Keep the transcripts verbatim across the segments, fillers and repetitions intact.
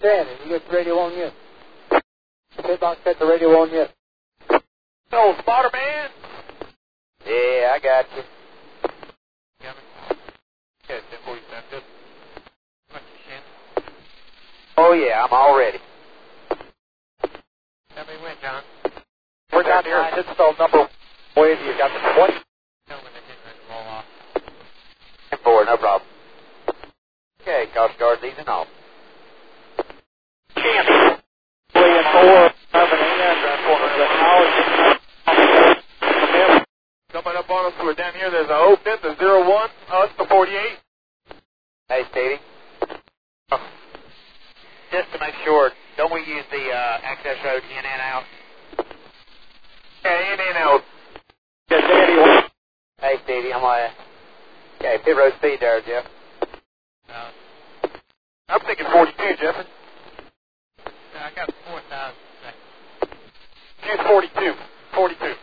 Danny, you get the radio on yet? Pit box got the radio on yet? Oh, spotter man. Yeah, I got you. Coming. Okay, ten forty-seven, good. Much Shannon. Oh, yeah, I'm all ready. How many went, John? We're down here at Pitstone number one. You got the twenty? Tell me they didn't ready to roll off. ten four, no problem. Okay, Coast Guard easing off. Champ. Three and four. Coming in. That's one of the hours. Coming up on us, we're down here. There's a open, the zero one, us, the forty-eight. Hey, Stevie. Just to make sure, don't we use the uh, access road in and out? Yeah, in and out. Yeah, Danny. Hey, Stevie, I'm like, okay, pit road speed there, Jeff. Uh, I'm thinking forty-two, Jeffrey. I got four thousand seconds. Use forty-two. forty-two.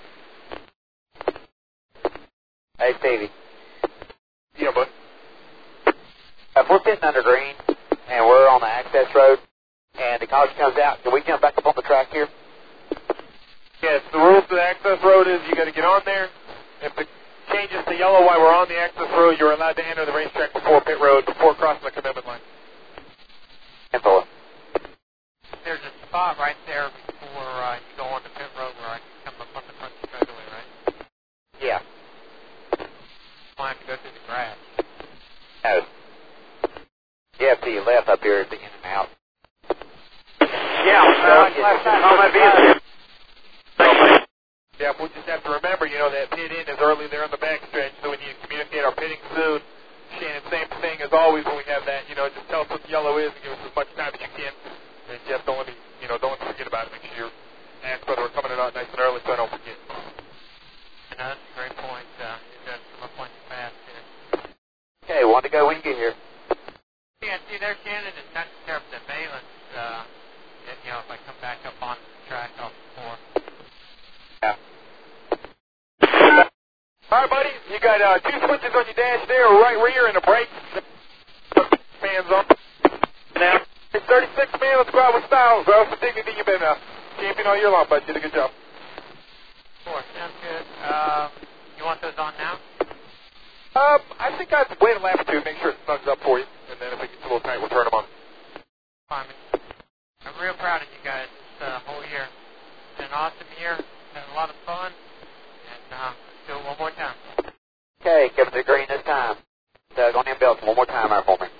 Hey, Stevie. Yeah, bud. If we're pitting under green and we're on the access road and the caution comes out, can we jump back up on the track here? Yes, the rules to the access road is you got to get on there. If it changes to yellow while we're on the access road, you're allowed to enter the racetrack before pit road, before crossing the commitment line. Info. There's a spot right there before uh, you go on the pit road where I can come up on the front straightaway, right? Yeah. I have to go through the grass. No. Yeah, to your left up here is the in and out. Yeah, uh, last time on my vehicle. Yeah, we just have to remember, you know, that pit in is early there on the backstretch, so we need to communicate our pitting soon. Shannon, same thing as always when we have that, you know, just tell us what the yellow is and give us as much time as you can. And Jeff, don't let me, you know, don't let me forget about it. Make sure you ask whether we're coming in out nice and early so I don't forget. And that's a great point. Uh, it does come up plenty fast here. Okay, want to go when you get here. Yeah, see, there, Shannon is not sure if the valence, uh, and, you know, if I come back up on the track off before. Yeah. All right, buddy. You got uh, two switches on your dash there, right rear, and a brake. Fans on. Now, it's thirty-six, man. Let's go out with style. Go out with dignity. You've been a champion all year long, bud. You did a good job. Four. Sounds good. Uh, you want those on now? Uh, I think I'd wait a lap or two, make sure it snugs up for you, and then if it gets a little tight, we'll turn them on. Fine. I'm real proud of you guys this uh, whole year. It's been an awesome year. Had a lot of fun, and uh, let's do it one more time. Okay, give it to green this time. Doug, on them belts one more time there for me.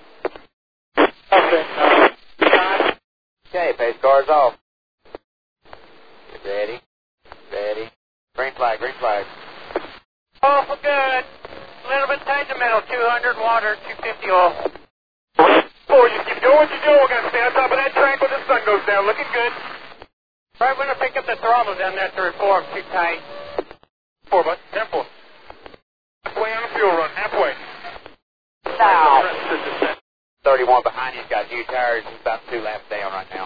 Okay, pace car's off. Get ready. Ready. Green flag, green flag. Awful good. A little bit tight in the middle. two hundred water, two fifty oil. Boy, you keep doing what you're doing. We're going to stay on top of that track when the sun goes down. Looking good. Right when I pick up the throttle down there to reform, too tight. Four, bud. Temple. Halfway on the fuel run. Halfway. Now. thirty-one behind you's got new tires. He's about two laps down right now.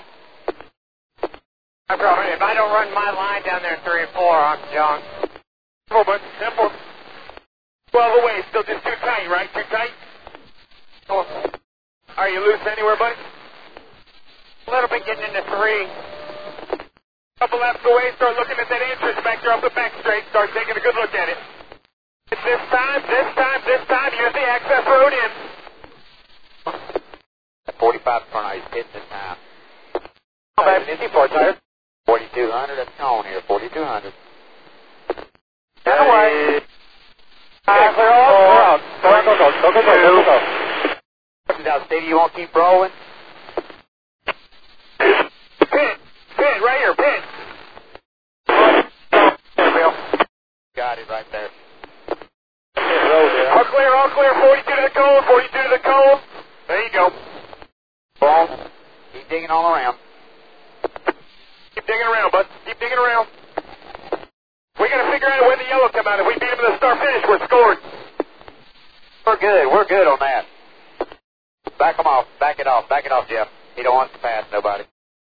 I probably, if I don't run my line down there three and four, I'm John. Four, bud. Temple. twelve away. Still just too tight, right? Too tight? Four. Are you loose anywhere, buddy? A little bit getting into three. Couple laps away, start looking at that entrance back there off the back straight, start taking a good look at it. It's this time, this time, this time, use the access road in. That forty-five in front of you is hitting this time. How bad is he for, tire? forty-two hundred, that's on here, forty-two hundred. Get away. Uh, clear all. Go, go, go, go, go, go, go, go. Now, Stevie, you want to keep rolling? Pit, pit, right here, pit. Got it right there. All clear, all clear, forty-two to the cone, forty-two to the cone. There you go. Ball. Keep digging all around. Keep digging around, bud. Keep digging around. We got to figure out when the yellow come out. If we beat him in the start finish, we're scored. We're good. We're good on that. Back him off. Back it off. Back it off, Jeff. He don't want to pass nobody.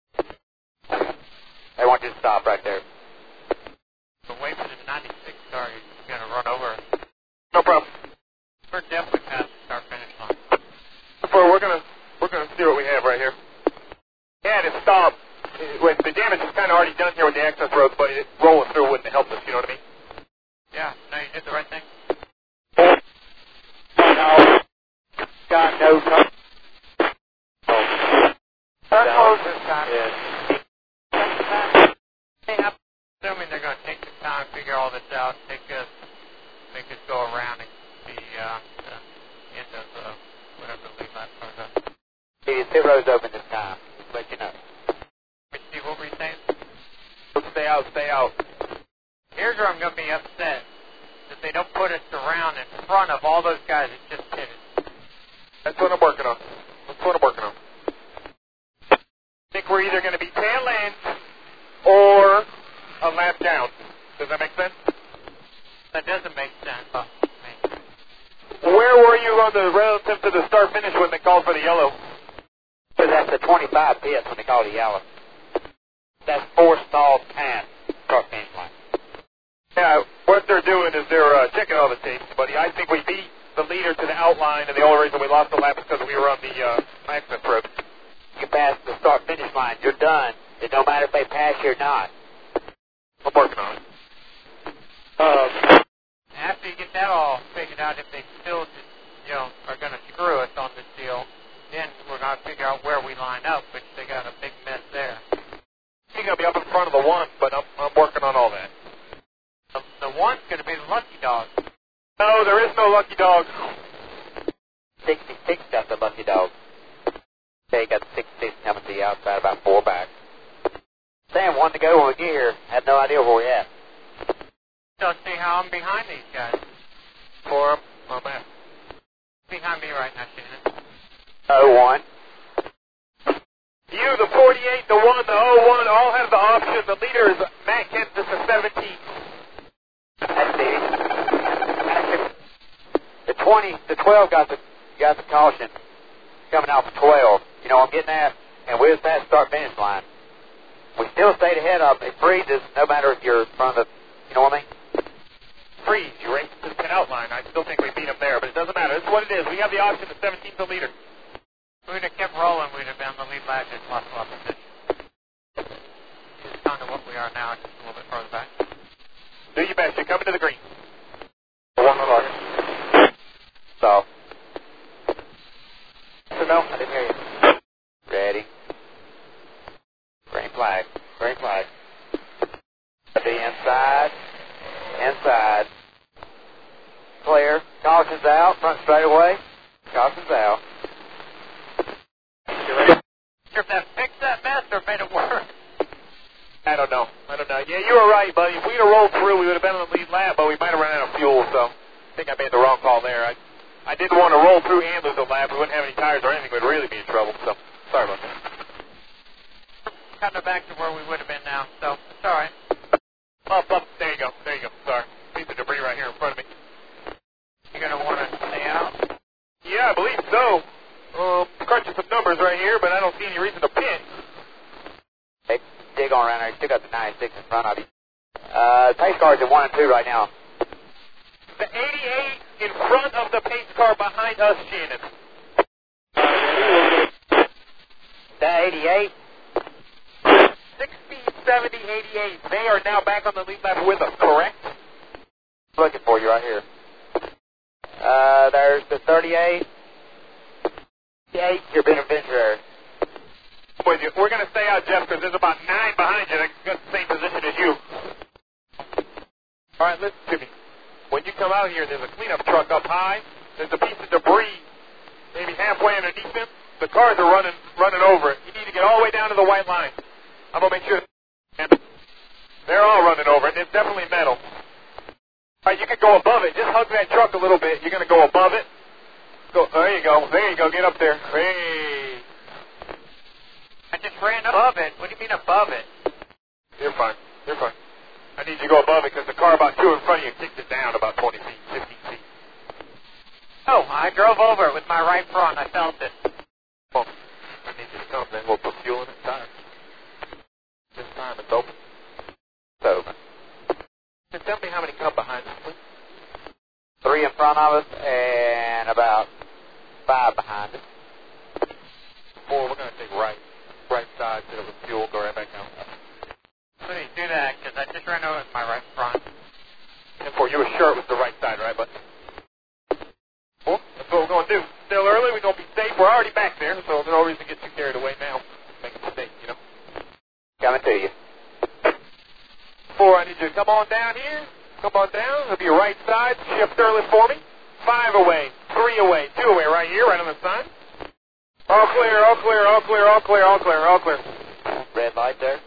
They want you to stop right there. But wait for the ninety-six start. He's going to run over us. No problem. We're definitely past the start finish line. So we're going to we're going to see what we have right here. damage is kind of already done here with the access roads, but it, rolling through wouldn't have helped us, you know what I mean? Yeah, no, you did the right thing. No. Got no cover. They're closed this time. Yes. Hey, I'm assuming they're going to take the time, figure all this out, take us, make us go around and see uh, the end of uh, whatever the lead lap comes up. The pit road's open this time. Just let you know. Hey, Steve, what were you saying? Stay out, stay out. Here's where I'm going to be upset. That they don't put us around in front of all those guys that just pitted. That's what I'm working on. That's what I'm working on. I think we're either going to be tail end or a lap down. Does that make sense? That doesn't make sense. Uh, Where were you on the relative to the start finish when they called for the yellow? Because that's the twenty-five pits when they call it yellow. That's four stalled time. Start finish line. Yeah, what they're doing is they're uh, checking all the tapes, buddy. I think we beat the leader to the outline, and the only reason we lost the lap is because we were on the uh, access road. You pass the start finish line, you're done. It don't matter if they pass you or not. I'm working on it. Um, After you get that all figured out, if they still, just, you know, are going to screw us on this deal, then we're going to figure out where we line up, which they got a big mess there. He's going to be up in front of the one, but I'm, I'm working on all that. The, the one's going to be the lucky dog. No, there is no lucky dog. sixty-six got the lucky dog. Okay, got the sixty-six coming to the outside, about four back. Sam wanted to go when we get here. Had no idea where we're at. So see how I'm behind these guys. For him. Oh, man. Behind me right now, Shannon. oh one. You, the forty-eight, the one, the oh one, all have the option. The leader is Matt Kent, this is seventeen. That's the, the twenty, the twelve got the got the caution coming out for twelve. You know what I'm getting at? And we're past start finish line. We still stayed ahead of them. It freezes no matter if you're in front of the, you know what I mean? Freeze, you raced to the pit outline. I still think we beat him there, but it doesn't matter. This is what it is. We have the option of seventeenth the leader. If we'd have kept rolling, we'd have been on the lead lap, just lost a lot of position. It's kind of what we are now, just a little bit further back. Do your best. You're coming to the green. One more target. So. So no, I didn't hear you. Ready. Green flag. Green flag. The inside. Inside. Clear. Caution's out. Front straightaway. Caution's out. You ready? Sure if that fixed that mess or made it worse. I don't know. I don't know. Yeah, you were right, buddy. If we'd have rolled through, we would have been on the lead lap, but we might have run out of fuel, so I think I made the wrong call there. I I didn't want to roll through and lose a lap. We wouldn't have any tires or anything. We'd really be in trouble, so sorry about that. Kind of back to where we would have been now, so it's all right. Up, up. There you go. There you go. Sorry. Piece of debris right here in front of me. You're going to want to stay out? Yeah, I believe so. Um, crunching some numbers right here, but I don't see any reason to pit. Hey, dig on around there. You still got the ninety-six in front of you. Uh, pace car's in one and two right now. The eighty-eight in front of the pace car behind us, Shannon. The eighty-eight? sixty, seventy, eighty-eight. They are now back on the lead lap with us, correct? Looking for you right here. Uh, there's the thirty-eight. The eight, your beneficiary. With you. We're going to stay out, Jeff, because there's about nine behind you that got the same position as you. All right, listen to me. When you come out here, there's a cleanup truck up high. There's a piece of debris maybe halfway underneath them. The cars are running running over it. You need to get all the way down to the white line. I'm going to make sure. They're all running over it. It's definitely metal. All right, you can go above it. Just hug that truck a little bit. You're going to go above it. Go. There you go. There you go. Get up there. Hey. I just ran above it. What do you mean above it? You're fine. You're fine. I need you to go above it because the car about two in front of you kicked it down about twenty feet, fifteen feet. Oh, I drove over it with my right front. I felt it. Well, I need you to come, then we'll put fuel in it time. This time it's open. It's open. Just tell me how many come behind us, please. Three in front of us and about five behind us. Four, we're going to take right. Right side, get over fuel, go right back out. just ran over with my right front. ten four, you were sure it was the right side, right, bud? Well, that's what we're going to do. Still early, we're going to be safe. We're already back there, so there's no reason to get too carried away now. Make a mistake, you know. Coming to you. Four, I need you to come on down here. Come on down. It'll be your right side. Shift early for me. Five away. Three away. Two away right here, right on the sign. All clear, all clear, all clear, all clear, all clear, all clear. Red light there.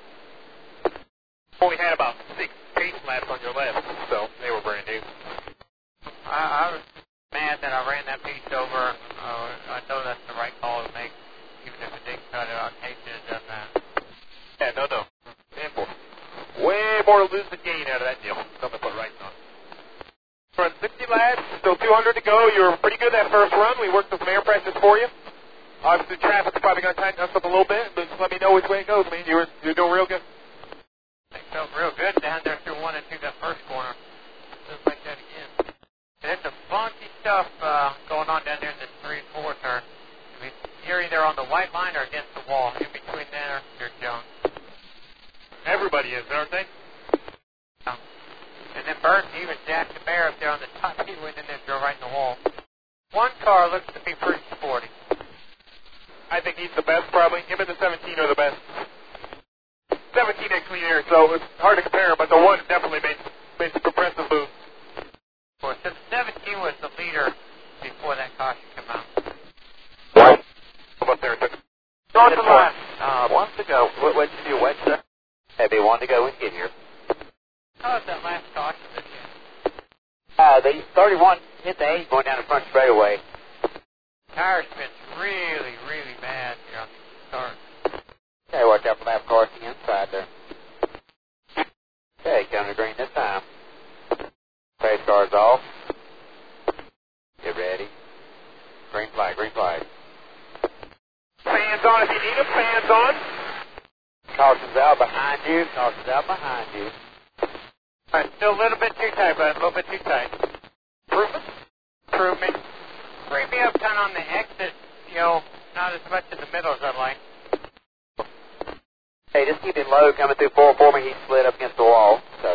Only had about six pace laps on your left, so they were brand new. I, I was mad that I ran that piece over. Uh, I know that's the right call to make, even if it didn't cut it. I hate to have done that. Yeah, no, no. ten four. Way more to lose than gain out of that deal. Something to put right on. Run sixty laps, still two hundred to go. You were pretty good that first run. We worked with some air pressures for you. Obviously, traffic's probably going to tighten us up a little bit, but just let me know which way it goes, man. You were, you were doing real good. It felt real good down there through one and two that first corner. Just like that again. And it's a funky stuff uh, going on down there in this three and four turn. I mean, you're either on the white line or against the wall. In between there, you're junk. Everybody is, aren't they? Um, and then Burton, he was Jack the Bear up there on the top. He went in there and drove right in the wall. One car looks to be pretty sporty. I think he's the best, probably. Him and the seventeen are the best. seventeen had clean air, so it's hard to compare, but the one definitely made, made some impressive moves. Well, since seventeen was the leader before that caution came out. What? Come up there and took it. North and left. Uh, one to go. What, what'd you do, Wet, sir? Heavy one to go when you get here. How was that last caution this year? Uh, the thirty-one hit the eight going down the front straightaway. Tire spin's really, really bad here on the start. Okay, watch out for lap cars to the inside there. Okay, coming to green this time. Pace cars off. Get ready. Green flag, green flag. Fans on if you need them, fans on. Caution's out behind you, caution's out behind you. All right, still a little bit too tight, but a little bit too tight. Improvement? Improvement. Bring me up kind of on the exit, you know, not as much in the middle as I'd like. Hey, just keep him low coming through four for me. He slid up against the wall. So,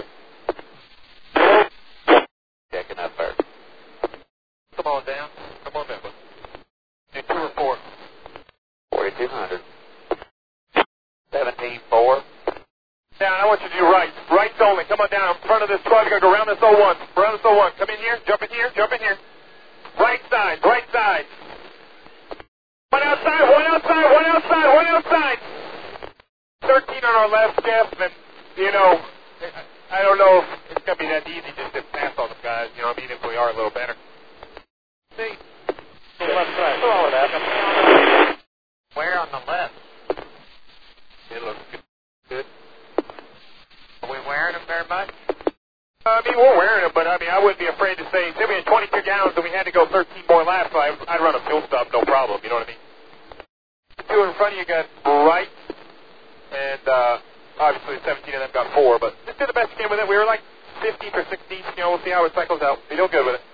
checking up first. Come on down. Come on down. In two or four. forty-two hundred. seventeen four. Down, I want you to do right. Rights only. Come on down. In front of this twelve. You're going to go around this oh one. Around this oh one. Come in here. Jump in here. Jump in here. Right side. Right side. One outside. One outside. One outside. One outside. thirteen on our left, Jeff, and, you know, I don't know if it's going to be that easy just to pass all the guys, you know what I mean, if we are a little better. See? Left side. Follow that. Where on the left? It looks good. Good. Are we wearing them very much? Uh, I mean, we're wearing them, but, I mean, I wouldn't be afraid to say, say we had twenty-two gallons and we had to go thirteen more laps, so I, I'd run a fuel stop, no problem, you know what I mean? The two in front of you got right, and uh, obviously seventeen of them got four, but just did the best you can with it. We were like fifteenth or sixteenth, you know, we'll see how it cycles out. We do good with it.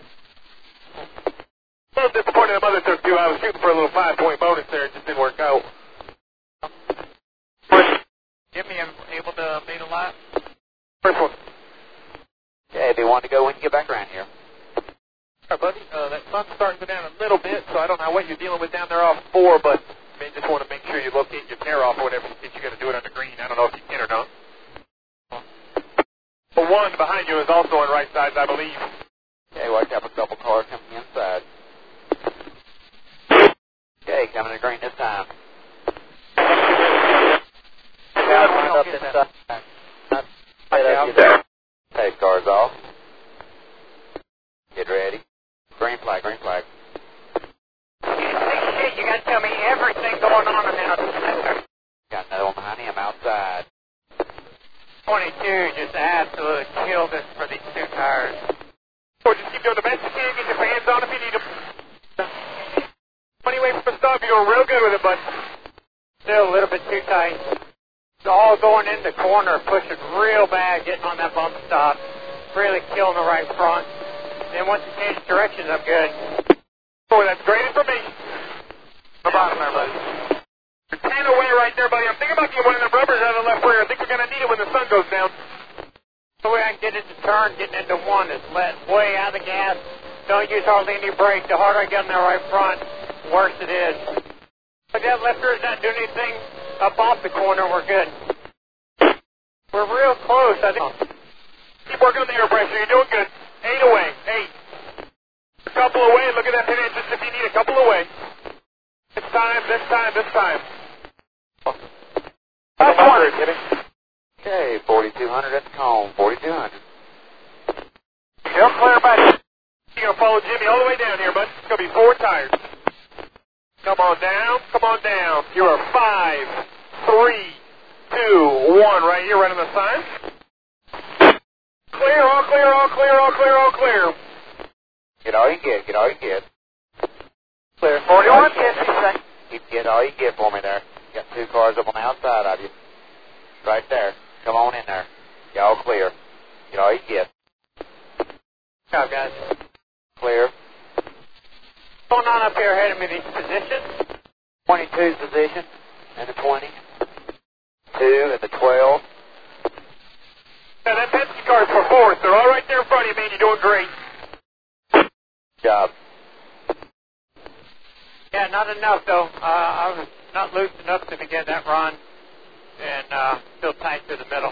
A little disappointed in the other took two. I was shooting for a little five-point bonus there. It just didn't work out. Jimmy, able to lead a lap? First one. Okay, if you want to go when you get back around here. All right, buddy. Uh, that sun's starting to go down a little bit, so I don't know what you're dealing with down there off four, but I mean, just want to make sure you locate your tear off or whatever in case you're going to do it on the green. I don't know if you can or not. The one behind you is also on right side, I believe. Okay, watch out for a couple cars coming inside. Okay, coming to green this time. Got lined up inside. Pace cars off. Get ready. Green flag, green flag. Hey, you got to tell me everything going on in there. Got another one behind him outside. twenty-two just absolutely killed us for these two tires. Or just keep doing the best you can. Get your fans on if you need them. Anyway, from the stop, you're doing real good with it, bud. Still a little bit too tight. It's all going in the corner, pushing real bad, getting on that bump stop. Really killing the right front. Then once you change directions, I'm good. Oh, that's great information. The bottom there, buddy. You're ten away right there, buddy. I'm thinking about getting one of them rubbers out of the left rear. I think we're going to need it when the sun goes down. The way I can get it to turn, getting into one is let way out of the gas. Don't use hardly any brake. The harder I get in there right front, the worse it is. If that lifter is not doing anything up off the corner, we're good. We're real close, I think. Keep working on the air pressure. You're doing good. Eight away. Eight. A couple away. Look at that pin inches if you need a couple away. This time, this time, this time. That's one. Okay, forty-two hundred at the cone. forty-two hundred. Jump clear back. You're going to follow Jimmy all the way down here, bud. It's going to be four tires. Come on down. Come on down. You are five, three, two, one. Right here, right on the sign. Clear, all clear, all clear, all clear, all clear. Get all you get. Get all you get. Clear. forty-one, ten seconds. Keep get all you get for me there. Got two cars up on the outside of you. Right there. Come on in there. Y'all clear. Get all you get. Good job, guys. Clear. What's going on up here ahead of me, these positions? twenty-two's position and the twenty. two and the twelve. Yeah, that Penske car's for fourth. They're all right there in front of you, man. You're doing great. Good job. Yeah, not enough, though. Uh, I was not loose enough to begin that run, and uh, still tight through the middle.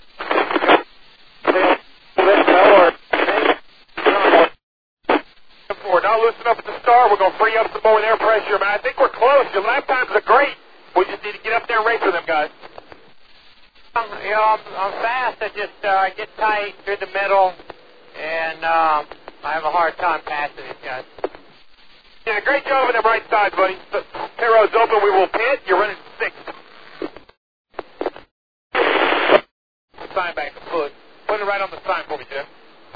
We're not loose enough at the start. We're going to free up some more air pressure, man. I think we're close. Your lap times are great. We just need to get up there and race with them, guys. Um, you know, I'm, I'm fast. I just uh, I get tight through the middle, and um, I have a hard time passing these guys. Yeah, great job on them right sides, buddy. The pit road's open. We will pit. You're running sixth. Sign back a foot. Put it right on the sign for me, Jeff.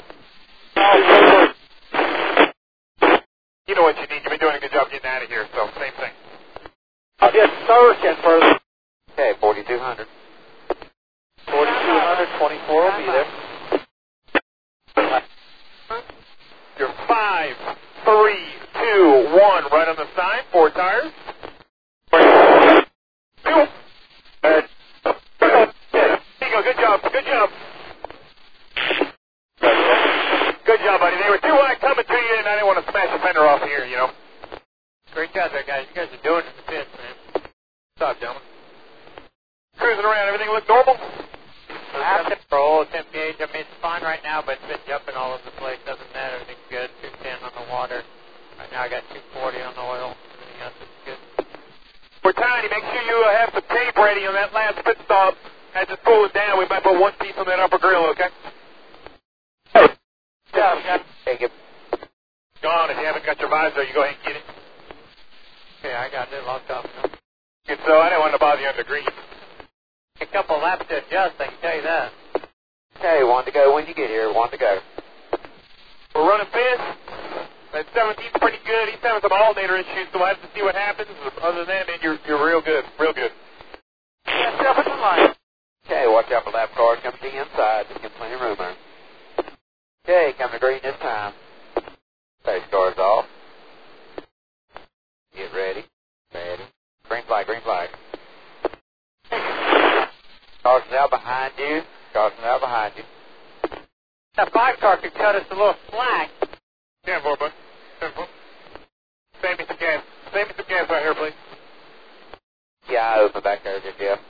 You know what you need. You've been doing a good job getting out of here, so same thing. I'll get circuit for Okay, forty-two hundred. forty-two hundred, twenty-four will be there. You're five, three, two, one. Right on the sign. Four tires. Two. There you go. Good job. Good job. Good job, buddy. They were too wide coming to you, and I didn't want to smash the fender off here, you know. Great job there, guys. You guys are doing it in the pits, man. What's up, gentlemen? Cruising around. Everything look normal? After roll temp gauge, I mean, it's fine right now, but it's been jumping all over the place. Other than that, everything's good. two ten on the water. Right now I got two forty on the oil. Everything else is good. We're tiny. Make sure you uh, have some tape ready on that last pit stop. As it's pulling down, we might put one piece on that upper grill, okay? Yeah, take it. Gone. If you haven't got your visor, you go ahead and get it. Okay, I got it locked up now. Good, so I didn't want to bother you under green. A couple laps to adjust, I can tell you that. Okay, one to go when you get here. One to go. We're running fifth. That seventeen's pretty good. He's having some alternator issues, so we'll have to see what happens. Other than that, man, you're, you're real good. Real good. Yeah, step in the line. Okay, watch out for lap cars coming to the inside. Just get plenty of room there. Okay, coming to green this time. Face cars off. Get ready. Ready. Green flag, green flag. Caution out behind you. Caution out behind you. That five car could cut us a little slack. ten four, bud. ten four. Save me some gas. Save me some gas right here, please. Yeah, open back there, just yeah.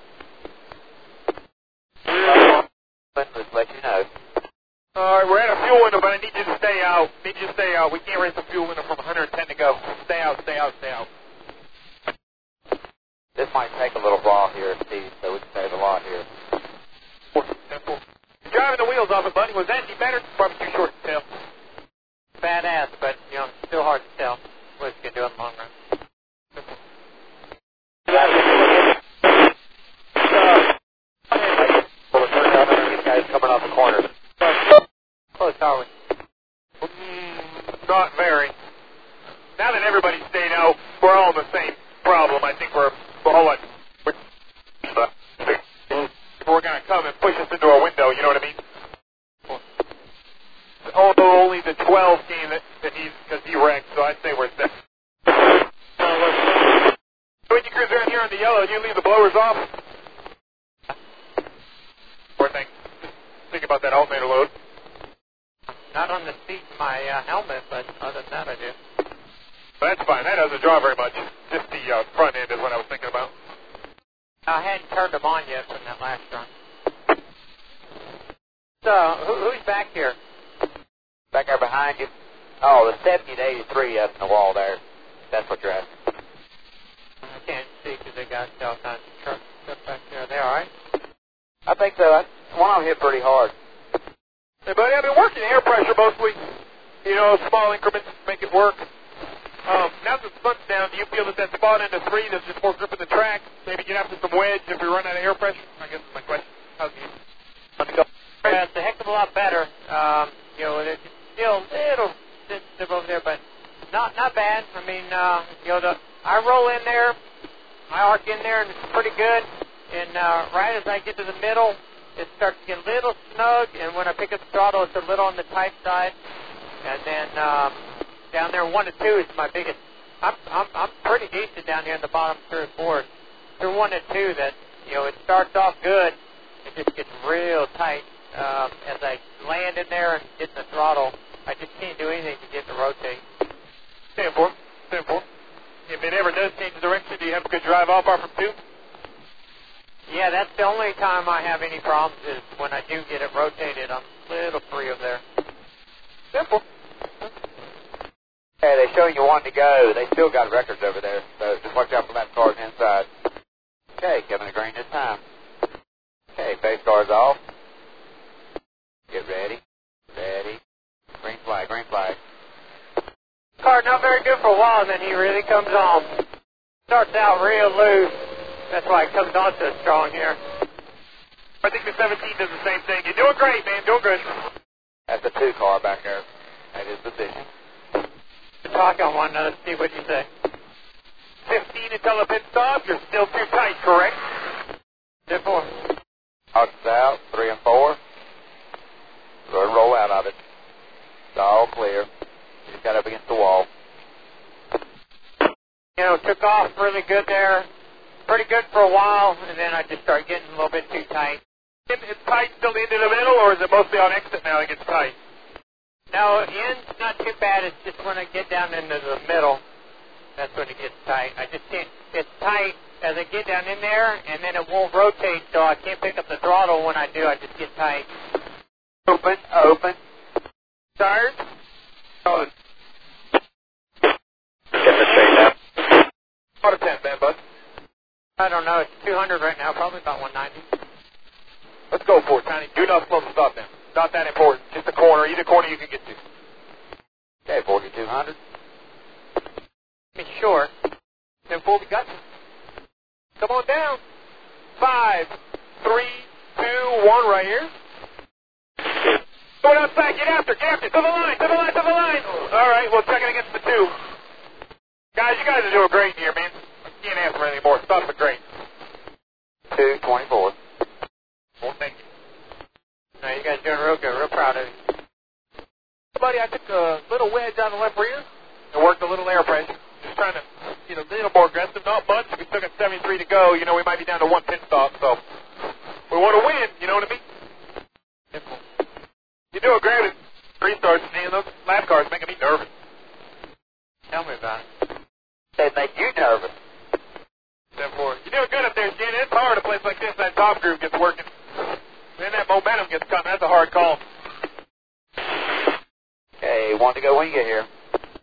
Let's let you know. All right, we're at a fuel window, but I need you to stay out. Need you to stay out. We can't raise the fuel window from one hundred ten to go. Stay out, stay out, stay out. This might take a little while here, Steve, so we can save a lot here. ten four. You're driving the wheels off it, buddy. Was that any better? Probably too short to tell. Badass, but, you know, still hard to tell what it's going to do in the long run. Guys coming off the corner. Close, are we? Mm, not very. Now that everybody's stayed out, we're all in the same problem. I think we're, we're all like, we're, we're going to come and push us into our window, you know what I mean? Although only the twelve came that, that he's, because he wrecked, so I'd say we're set. When you cruise around here on the yellow, you leave the blowers off? Poor thing. Stick think about that alternator load? Not on the seat in my uh, helmet, but other than that I do. But that's fine. That doesn't draw very much. Just the uh, front end is what I was thinking about. I hadn't turned them on yet from that last run. So, who, who's back here? Back there behind you. Oh, the seventy to eighty-three up in the wall there. That's what you're asking. I can't see because they got all kinds of trucks stuff back there. Are they all right? I think so. I, one of them hit pretty hard. Hey, buddy, I've been working air pressure mostly. You know, small increments make it work. Um, now that the sun's down, do you feel that that spot into three, there's just more grip in the track? Maybe get after some wedge if we run out of air pressure? I guess that's my question. How's it? How's it go? Yeah, it's a heck of a lot better. Um, you know, it's still a little sensitive over there, but not not bad. I mean, uh, you know, the, I roll in there, I arc in there, and it's pretty good. And uh, right as I get to the middle, it starts to get a little snug, and when I pick up the throttle, it's a little on the tight side. And then um, down there, one to two is my biggest. I'm I'm I'm pretty decent down here in the bottom three or four. Through one to two, that you know, it starts off good, it just gets real tight. Um, as I land in there and get the throttle, I just can't do anything to get to rotate. Stand for it. Stand for it. If it ever does change direction, do you have a good drive off off from two? Yeah, that's the only time I have any problems is when I do get it rotated. I'm a little free over there. Simple. Hey, they show you one to go. They still got records over there, so just watch out for that cars inside. Okay, coming to green this time. Okay, base car's off. Get ready. Ready. Green flag, green flag. Car not very good for a while, and then he really comes on. Starts out real loose. That's why it comes on so strong here. I think the seventeen does the same thing. You're doing great, man. Doing good. That's the two car back there. At his position. Talk on one another, see what you say. fifteen until a pit stop. You're still too tight, correct? Ten four. Arcs out, three and four. Go ahead and roll out of it. It's all clear. You just got up against the wall. You know, took off really good there. Pretty good for a while, and then I just started getting a little bit too tight. Is it tight still into the middle, or is it mostly on exit now it gets tight? No, end's not too bad. It's just when I get down into the middle, that's when it gets tight. I just can't, it's tight as I get down in there, and then it won't rotate, so I can't pick up the throttle. When I do, I just get tight. Open, open. Tires? Oh. Get the straight now. Out of ten, man, bud. I don't know. It's two hundred right now, probably about one ninety. Let's go for it, Tiny. Do not slow the stop now. Not that important. Just a corner. Either corner you can get to. Okay, forty-two hundred. Be sure. ten forty, got you. Come on down. Five, three, two, one, right here. Going outside. Get after. Get after. To the line. To the line. To the line. All right. We'll check it against the two. Guys, you guys are doing great here, man. I can't ask for any more. Stuff are great. two twenty-four. Well, thank you. No, you guys are doing real good. Real proud of you. Buddy, I took a little wedge on the left rear and worked a little air pressure. Just trying to get a little more aggressive. Not much. We still got seventy-three to go. You know, we might be down to one pit stop, so we want to win. You know what I mean? Simple. You're doing great with restarts, man. Those lap cars making me nervous. Tell me about it. They make you nervous. ten four. You're doing good up there, Jen. It's hard a place like this. That top groove gets working. Then that momentum gets coming. That's a hard call. Okay, one to go when you get here.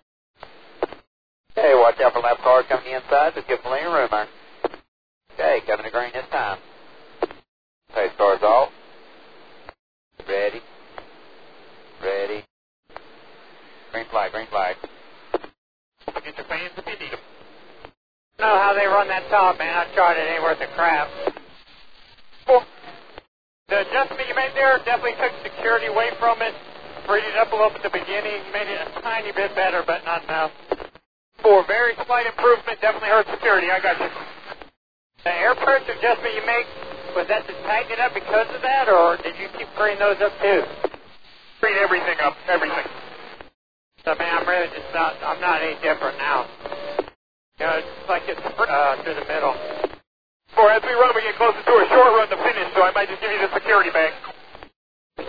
Okay, watch out for lap cars coming the inside. Just give plenty of room there. Okay, coming to green this time. Pace cars off. Ready. Ready. Green flag, green flag. Get your fans if you need them. I don't know how they run that top, man. I tried it. It ain't worth a crap. Cool. The adjustment you made there definitely took security away from it. Freed it up a little at the beginning. Made it a tiny bit better, but not enough. For very slight improvement, definitely hurt security. I got you. The air pressure adjustment you make, was that to tighten it up because of that, or did you keep freeing those up too? Freed everything up. Everything. So, man, I'm really just not, I'm not any different now. You know, it's like it's uh, through the middle. For as we run, we get closer to a short run to finish, so I might just give you the security bag.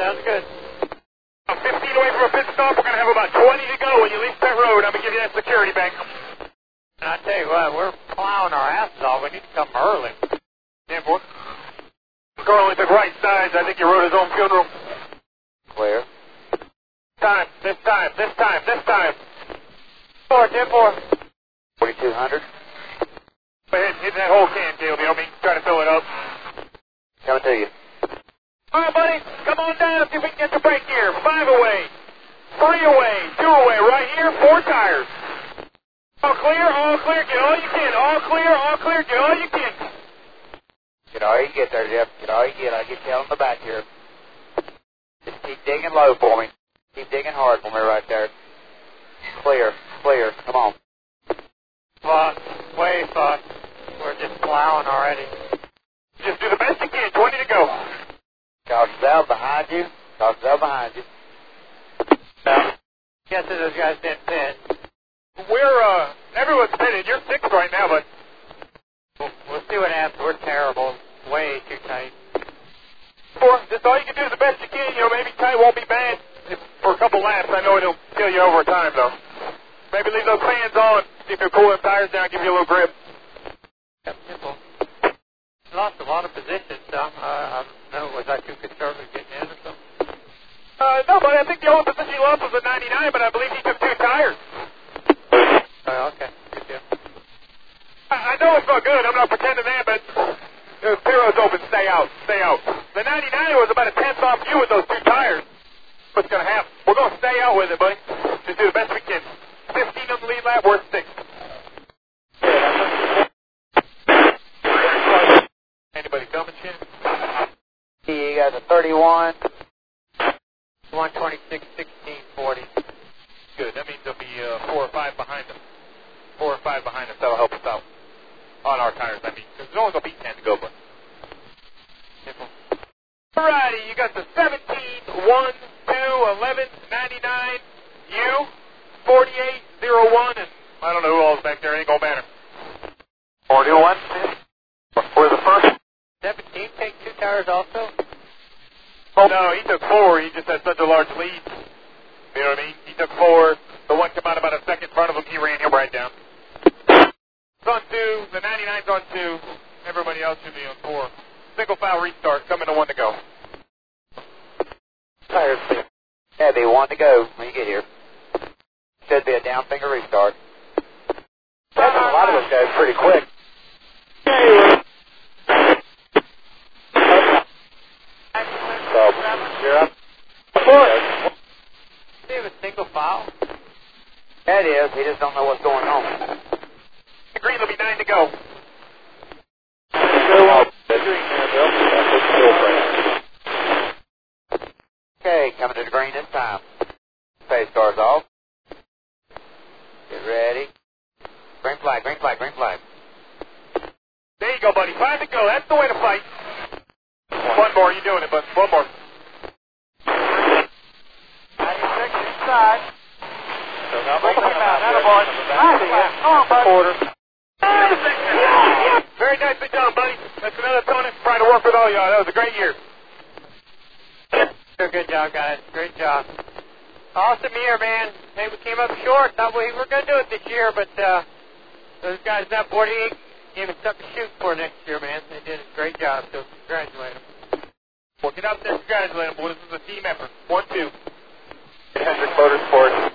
sounds good. fifteen away from a pit stop. We're going to have about twenty to go when you leave that road. I'm going to give you that security bank. And I tell you what, we're plowing our asses off. We need to come early. ten four. Car only took right sides. I think he wrote his own funeral. Clear. Time, this time, this time, this time. Four, ten four. forty-two hundred. Hit, hit that whole can, Caleb. You know me. Try to fill it up. Coming to you. All right, buddy. Come on down. See if we can get the break here. Five away. Three away. Two away. Right here. Four tires. All clear. All clear. Get all you can. All clear. All clear. Get all you can. Get all you get there, Jeff. Get all you get. I get you on the back here. Just keep digging low for me. Keep digging hard for me right there. Clear. Clear. Come on. Fuck. Way fuck. We're just plowing already. Just do the best you can. twenty to go. Caution's out behind you. Caution's out behind you. Uh, guess that those guys didn't pit. We're, uh, everyone's pitted. You're sixth right now, but We'll, we'll see what happens. We're terrible. Way too tight. four, just all you can do is the best you can. You know, maybe tight won't be bad for a couple laps. I know it'll kill you over time, though. Maybe leave those fans on. See if you'll cool them tires down, give you a little grip. Yep, simple. Lost a lot of positions, some. Uh, I don't know, was I too conservative getting in or something? Uh, no, but I think the only position he lost was at ninety-nine, but I believe he took two tires. Oh, okay. Good deal. I, I know it's not good. I'm not pretending that, but uh, Zero's open. Stay out. Stay out. The ninety-nine was about a tenth off you with those two tires. What's going to happen? We're going to stay out with it, buddy. Just do the best we can. fifteen on the lead lap, we're sixth. Anybody coming, Chin? You guys are thirty-one. one twenty-six, sixteen, forty. Good. That means there'll be uh, four or five behind us. Four or five behind us. That'll help us out. On our tires, I mean. Because there's only going to be ten to go, but. Simple. All righty. You got the seventeen, one, two, eleven, ninety-nine, you, forty-eight, zero, one, and I don't know who all's back there. Ain't going to matter. forty-one. We're the first. seventeen take two tires also? Oh, no, he took four. He just had such a large lead. You know what I mean? He took four. The one come out about a second in front of him. He ran him right down. It's on two. The ninety-nine's on two. Everybody else should be on four. Single foul restart. Coming to one to go. Tires clear. Yeah, be one to go when you get here. Should be a down finger restart. That's a lot of those guys pretty quick. So, you're up. See if it's single file. That is. He just don't know what's going on. The green will be nine to go. Okay, coming to the green this time. Phase cars off. Get ready. Green flag, green flag, green flag. There you go, buddy. Five to go. That's the way to fight. One more. You're doing it, bud. One more. ninety-six inside. Very nicely done, buddy. That's another Tony. Trying to work with all y'all. That was a great year. Good job, guys. Great job. Awesome year, man. Hey, we came up short. Thought we were going to do it this year, but uh, those guys down forty-eight gave us something to shoot for next year, man. They did a great job, so congratulate them. Well, get out there and congratulate them, boys. This is a team effort. One, two. Hendrick Motorsports.